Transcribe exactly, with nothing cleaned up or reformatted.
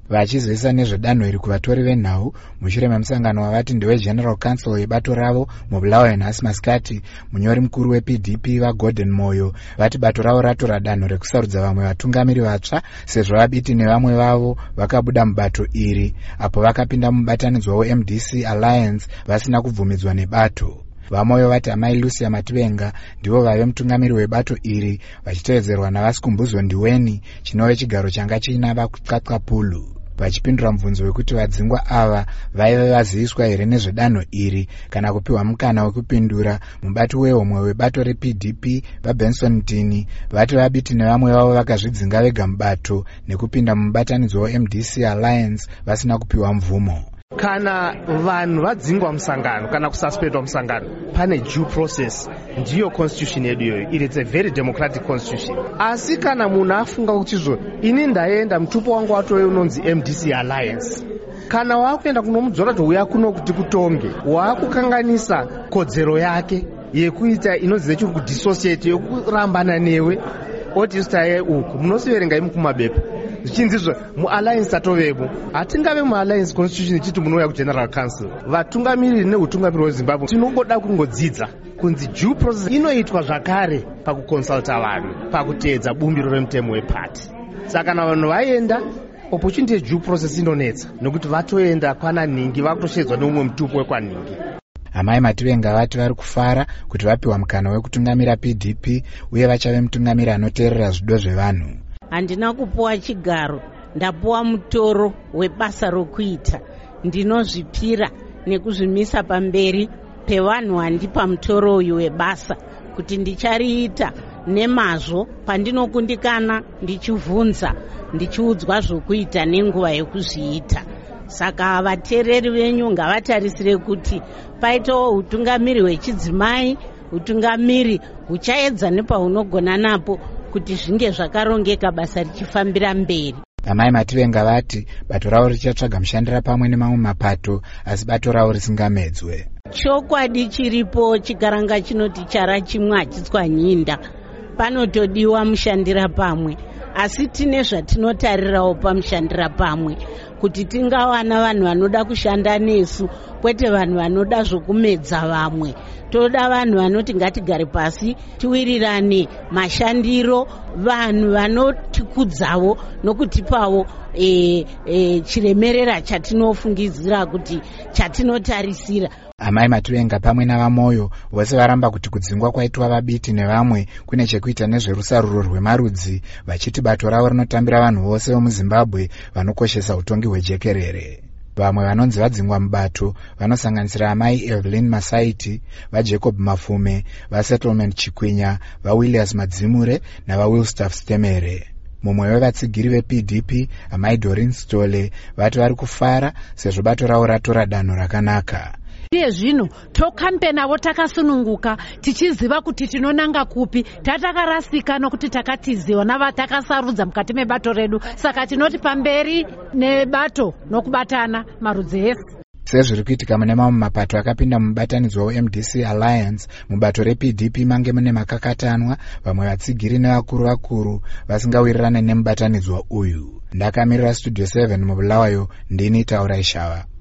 Vachizivisa nezvedanho iri kuvatori venhau mushure memusangano wavati ndewegeneral council webato ravo mubulawayo nhasi masikati, munyori mukuru weP D P vaGordon Moyo vati bato ravo ratora danho rekusarudza vamwe vatungamiri vatsva sezvo vabiti nevamwe vavo vakabuda mubato iri apo vakapinda mubatanidzwa weM D C Alliance vasina kubvumidzwa nebato. Vamoyo vati amai Lucia Mativenga ndivo vave mutungamiri webato iri vachitevedzerwa navasikumbuzo Ndiweni chinove chigaro changa chiina vakuqaqapulu. Vachipindura mubvunzo wekuti vadzingwa ava vaive vaziviswa here nezvedanho iri kana kupiwa mukana wekupindura, mubati wehomwe webato reP D P vaBenson Mtini vati vabiti nevamwe vavo vakazvidzinga vega mubato nekupinda mubatanidzwa weM D C Alliance vasina kupiwa mvumo. Kana vanhu vadzingwa musangano kana kususpendwa musangano pane due process, ndiyo constitution yedu iyoyo. It's a very democratic constitution. Asi kana munhu afunga kutizvo ini ndaenda mutupo wangu watove unonzi M D C Alliance, kana wakuenda kunomudzora kuti uya kuno kuti kutonge, wakukanganisa kodzero yake yekuita inonzi nechiri kudissociate, yekurambana newe oti istaye uku munosiverenga imu kumabepa zvichinzizvo mualliance atovemo. Hatingave mualliance constitution ichiti munouya kugeneral council. Vatungamiriri neutungamiriri hweZimbabwe tinongoda kungodzidza kunzi due process inoitwa zvakare pakukonsulta vanhu pakuteedza bumbiro remutemo wepati. Saka kana vanhu vaenda opportunity yedue process inonetsa nokuti vatoenda kwananhingi vakutoshedzwa neumwe mutupo wekwanhingi. Amai Mativenga vati vari kufara kuti vapiwa mukana wekutungamira P D P uye vachave mutungamiri anoteerera zvido zvevanhu. Handina kupuwa chigaro, ndapuwa mutoro webasa rokuita. Ndinozvipira nekuzvimisa pamberi pevanhu vandipa mutoro uyu webasa kuti ndichariita nemazvo pandinokundikana, ndichivhunza, ndichiudzwa zvokuita nenguva yekuzviita. Saka vateereri venyu ngavatarisire kuti paitawo utungamiri hwechidzimai, utungamiri huchaedza nepahunogona napo kuti zvinge zvakarongeka basa richifambira mberi. Amai Mativenga vati bato ravo richatsvaga mushandira pamwe nemamwe mapato asi bato ravo risingamedzwe. Chokwadi chiripo chikaranga chinoti chara chimwe hachitswanyinda. Panotodiwa mushandira pamwe, asi tine zvatinotarirawo pamushandira pamwe kuti tingawana vanhu vanoda kushanda nesu, kwete vanhu vanoda zvokumedza vamwe. Toda vanhu vanoti ngatigare pasi tiwirirane mashandiro, vanhu vanotikudzawo nokutipawo e, e, chiremerera chatinofungidzira kuti chatinotarisira. Amai Mativenga pamwe navamoyo vose varamba kuti kudzingwa kwaitwa vabiti nevamwe kune chekuita nezverusaruro rwemarudzi, vachiti bato ravo rinotambira vanhu vose vemuZimbabwe vanokoshesa utongi hwejekerere. Vamwe vanonzi vadzingwa mubato vanosanganisira amai Evelyn Masaiti, vaJacob Mafume, vaSettlement Chikwinya, vaWilliams Madzimure navaWilstaff Stemere. Mumwe wevatsigiri veP D P amai Doreen Stole vati vari kufara sezvo bato ravo ratora danho rakanaka. Iye zvino tokampenavo takasununguka tichiziva kuti tinonanga kupi, tatakarasika nokuti takatiziwa navatakasarudza mukati mebato redu. Saka tinoti pamberi nebato nokubatana marudzi ese. Sezviri kuitika mune mamwe mapato akapinda mubatanidzwa weM D C Alliance, mubato reP D P mange mune makakatanwa, vamwe vatsigiri nevakuru vakuru vasingawirirane nemubatanidzwa uyu. Ndakamirira Studio seven mubulawayo, ndini Taura Ishava.